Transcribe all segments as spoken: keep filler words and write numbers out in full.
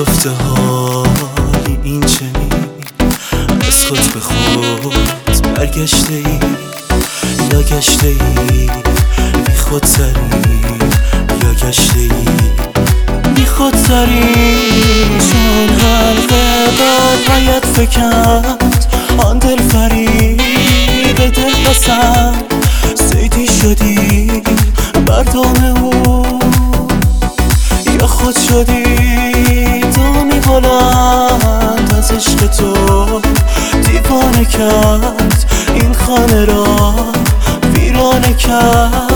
گفته حالی این چنین از خود به خود برگشته ای یا گشته ای بی خود سری یا گشته ای بی خود سری چون حلقه بر پایت فکند آن دل فریب دل پسند سیدی شدی بر دام او یا خود شدی دامی بلند از عشق تو دیوانه کرد این خانه را ویرانه کرد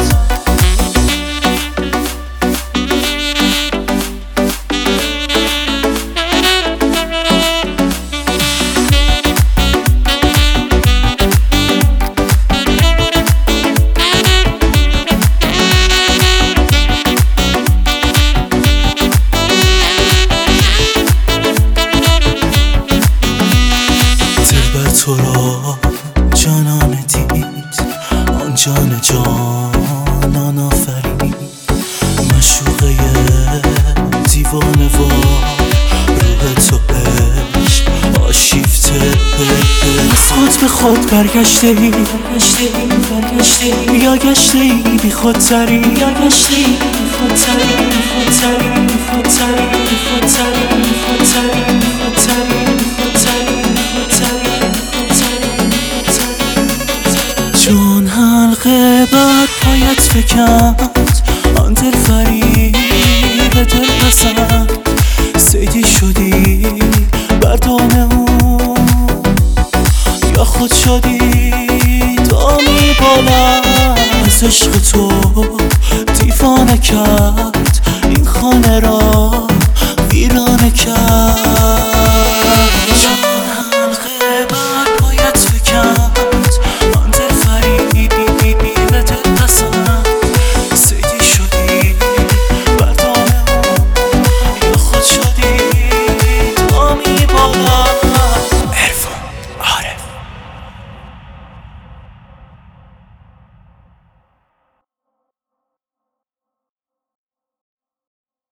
تو را جانانه دید آن جان جانان آفرید مشوقه دیوانه و روح تو عشق آشیفته از خود به خود برگشته ای یا گشته ای بی خود تری یا گشته ای بی خود تری بی خود تری بی خود تری بی خود تری بی خود تری بی خود تری چون حلقه بر پایت فکند آن دل فریب دل پسند سیدی شدی بر دام او یا خود شدی دامی بلند از عشق تو دیوانه کرد این خانه را